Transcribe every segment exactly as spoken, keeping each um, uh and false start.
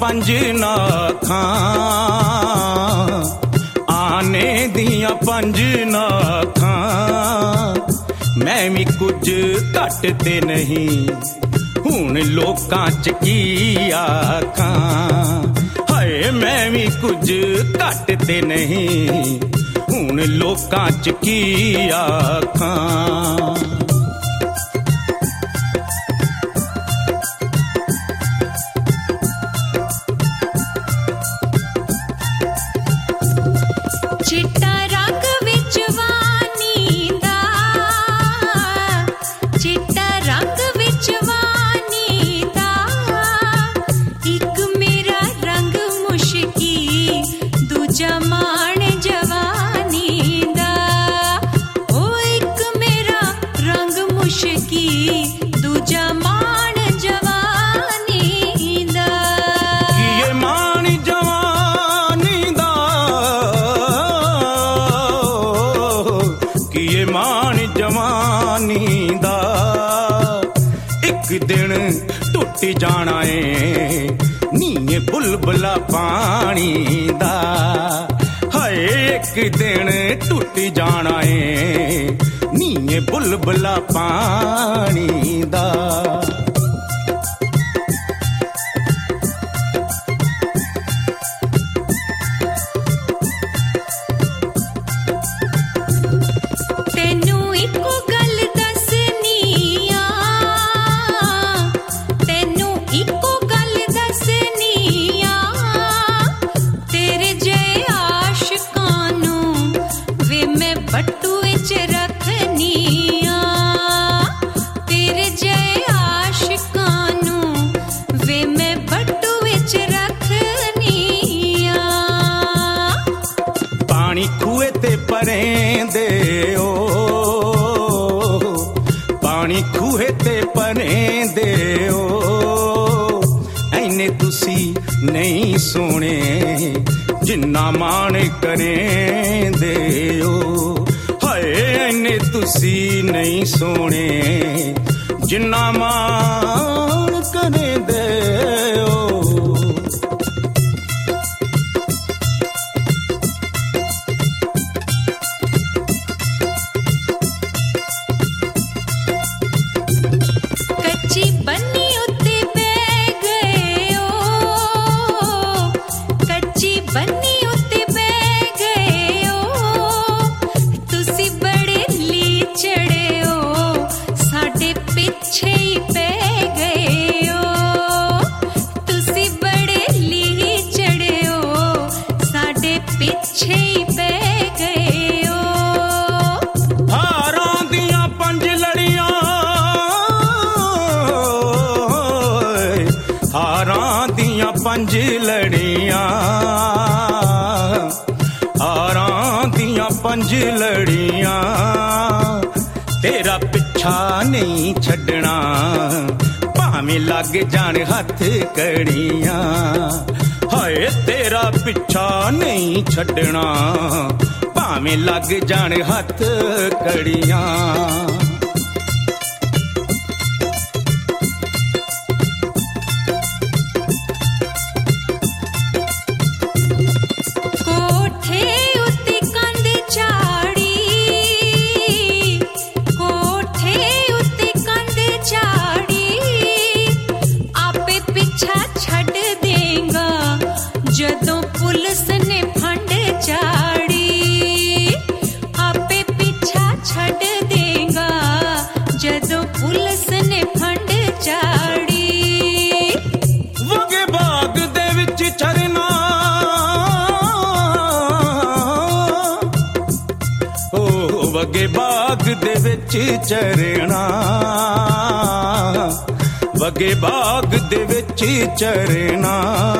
पंज नाखां, आने दियां पंज नाखां, मैं भी कुछ घट ते नहीं, हुण लोकां च की आखां। हाय मैं भी कुछ घट ते नहीं, हुण लोकां च की आखां। चिट्टा रंग विच वानी दा, चिट्टा रंग विच वानी दा, इक मेरा रंग मुश्की, दूजा मान जवानी दा। ओ इक मेरा रंग मुश्की, दूजा मान जवानी दा। किए मान जवानी दा, किए मान जवानी दा, एक दिन टुट जाना है नीए बुलबुला पानी दा। हाय एक दिन टुट जाना है नीए बुलबुला पानी दा। तेनू इको गल दसनी आ, तेनू इको गल दसनी आ, तेरे जय आशिकां नू वे मैं बटुए च रखनी आ। तेरे जय आशिकां नू वे मैं बटुए च रखनी आ। पानी खूए ते परें दे ओ, पानी खूहे ते परें दे ओ, ऐने तुसी नहीं सोने जिन्ना मान करें दे ओ। हाय ऐने तुसी नहीं सोने जिन्ना मान करें दे ओ। कच्ची बन्नी उत्ते बह गए ओ, कच्ची बन्नी उत्ते बह गए ओ, तुसी बड़े लीचड़े ओ, साडे पिछे ही पै गए ओ। तुसी बड़े लीचड़े ओ, साडे पिछे ही पै गए ओ। हारां दियां पंज लड़ियां, हारां दियां पंज लड़ियां, हारां दियां पंज लड़ियां, तेरा पिछा नहीं छड्डना भावें लग जान हथ कड़ियां। हाय तेरा पिछा नहीं छड्डना भावें लग जान हथ कड़ियां। कोठे उत्ते कंध झाड़ी, कोठे उत्ते कंध झाड़ी, आपे पिछा छड्ड देगा जदों पुलिस ने फंड चाड़ी। आपे पिछा छड्ड देगा जदों पुलिस ने फंड चाड़ी। वगे बाग दे विच चरना, ओ वगे बाग दे विच चरना, वगे बाग दे विच चरना,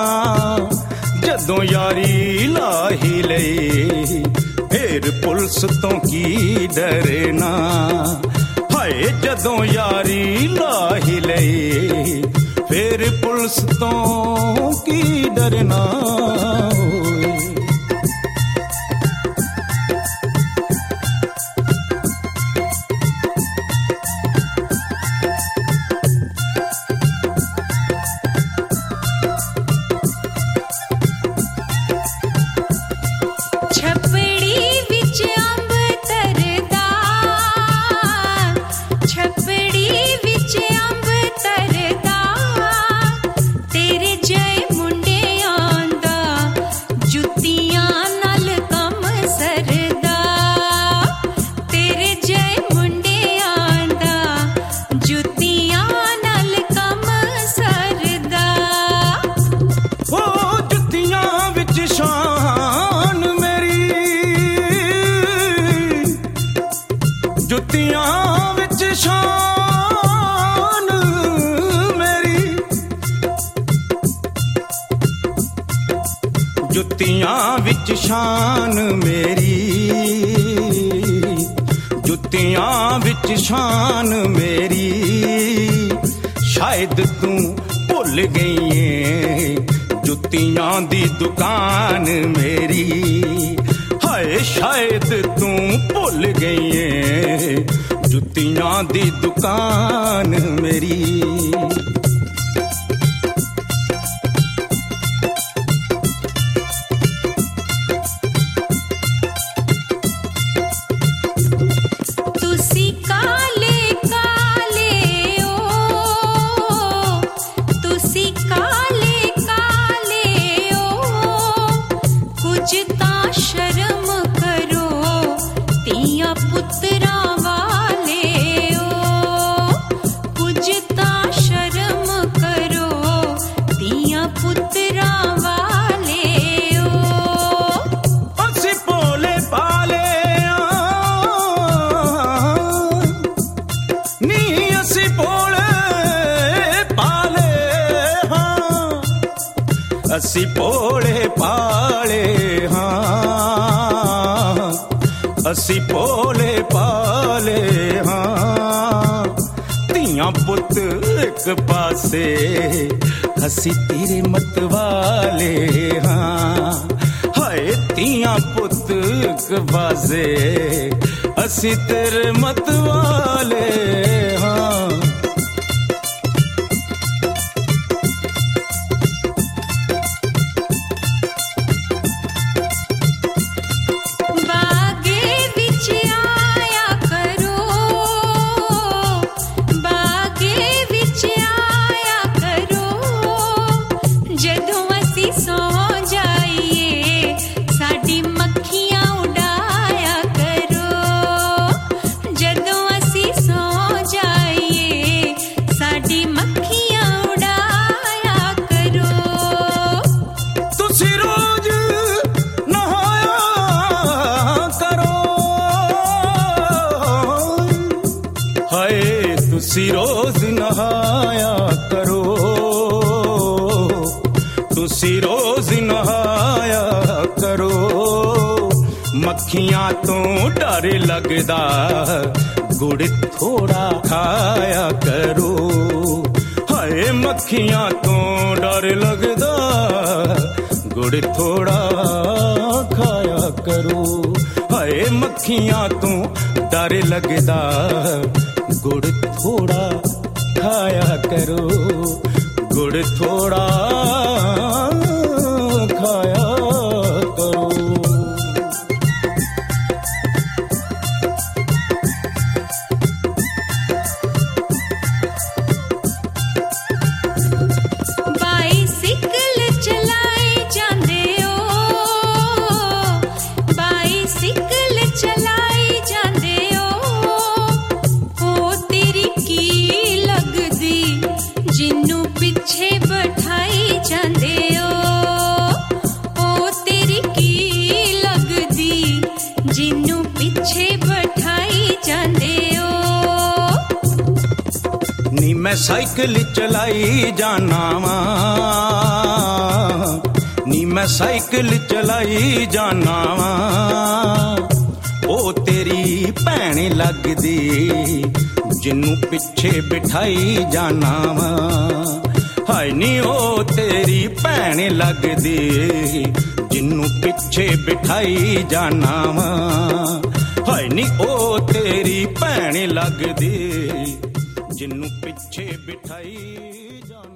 जदों यारी लाही लई फिर पुलिस तो की डरना। हाय जदों यारी लाही लई फिर पुलिस तो की डरना। जुत्तियां विच शान मेरी, जुत्तियां विच शान मेरी, शायद तू भुल गई है जुत्तियां दी दुकान मेरी। हाय शायद तू भुल गई है जुत्तियां दी दुकान मेरी। असी भोले पाले हाँ, असी भोले पाले हाँ, तियां पुत एक पासे असी तेरे मत वाले हाँ। हाय तियां पुत एक पासे असी तेरे मत वाले हाँ। तुसी रोज नहाया करो, तुसी रोज नहाया करो, मक्खियां तो डर लगदा गुड़ थोड़ा खाया करो। हाय मक्खियां तो डर लगदा गुड़ थोड़ा खाया करो। हाय मक्खियां तो डर लगदा गुड़ थोड़ा खाया करो, गुड़ थोड़ा खाया करो। बाइसिकल चलाए जांदे ओ, बाइसिकल चलाए जांदे ओ, जिन्नू पिछे बैठाई जांदे ओ, ओ तेरी की लगदी जिन्नू पिछे बैठाई जांदे ओ। नी मैं साइकिल चलाई जाना वा, नी मैं साइकिल चलाई जाना वा, ओ तेरी भैन लगदी जिन्नू पिछे बिठाई जाना वा। हाय नी ओ तेरी भैन लगदी जिन्नू पिछे बिठाई जाना वा। हाय नी ओ तेरी भैन लगदी जिन्नू पिछे बिठाई जाना।